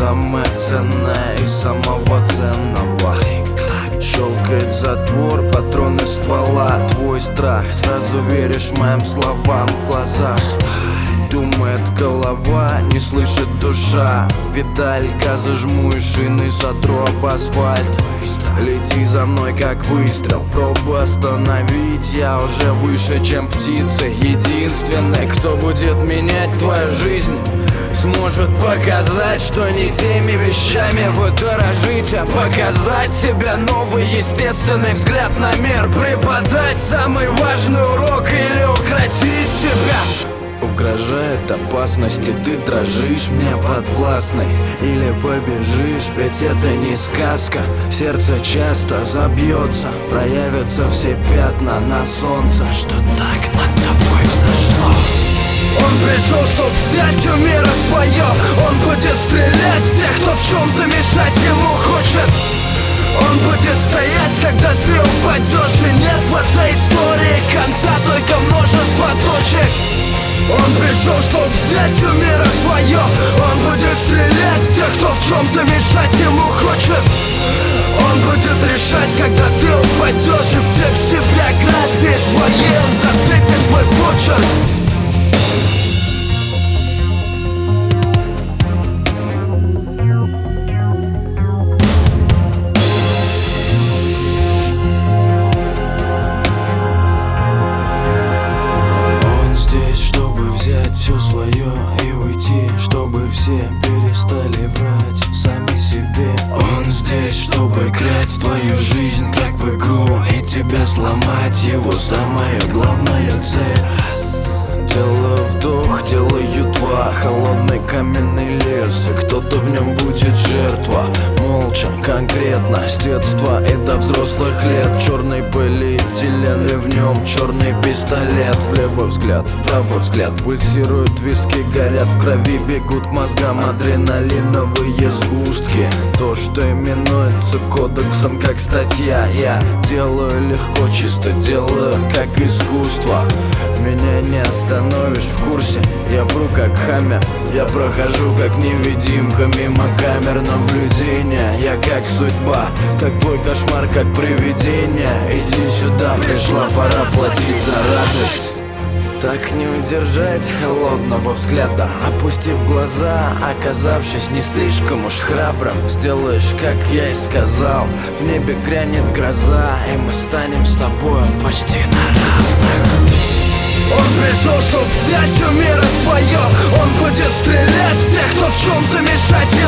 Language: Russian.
самое ценное из самого ценного. Щелкает затвор, патроны ствола. Твой страх, сразу веришь моим словам в глаза. Думает голова, не слышит душа. Педаль газа жму и шины сотру об асфальт. Лети за мной как выстрел, пробуй остановить. Я уже выше, чем птицы. Единственный, кто будет менять твою жизнь, сможет показать, что не теми вещами вы дорожите. Показать тебе новый естественный взгляд на мир. Преподать самый важный урок или укротить тебя. Угрожает опасности, ты дрожишь мне подвластный. Или побежишь, ведь это не сказка. Сердце часто забьется, проявятся все пятна на солнце, что так над тобой взошло. Он пришел, чтоб взять у мира свое. Он будет стрелять в тех, кто в чем-то мешать ему хочет. Он будет стоять, когда ты упадешь. И нет в этой истории конца, только множество точек. Он пришел, чтоб взять у мира свое. Он будет стрелять в тех, кто в чем-то мешать ему хочет. Он будет решать, когда ты упадешь. И в тексте биографии твоей он засветит твой почерк. Взять все свое и уйти, чтобы все перестали врать сами себе. Он здесь, чтобы играть в твою жизнь, как в игру, и тебя сломать, его самая главная цель. Делаю вдох, делаю два. Холодный каменный лес, и кто-то в нем будет жертва. Молча, конкретно, с детства и до взрослых лет. Черный полиэтилен, и в нем черный пистолет. Влево взгляд, вправо взгляд, пульсируют виски, горят в крови, бегут мозгам адреналиновые сгустки. То, что именуется кодексом как статья, я делаю легко, чисто делаю как искусство. Меня не остановишь в курсе, я пру как хаммер. Я прохожу как невидимка мимо камер наблюдения. Я как судьба, как твой кошмар, как привидение. Иди сюда, пришла пора платить за радость. Так не удержать холодного взгляда, опустив глаза, оказавшись не слишком уж храбрым. Сделаешь, как я и сказал, в небе грянет гроза, и мы станем с тобой почти на равных. Он пришел, чтоб взять у мира свое. Он будет стрелять в тех, кто в чем-то мешать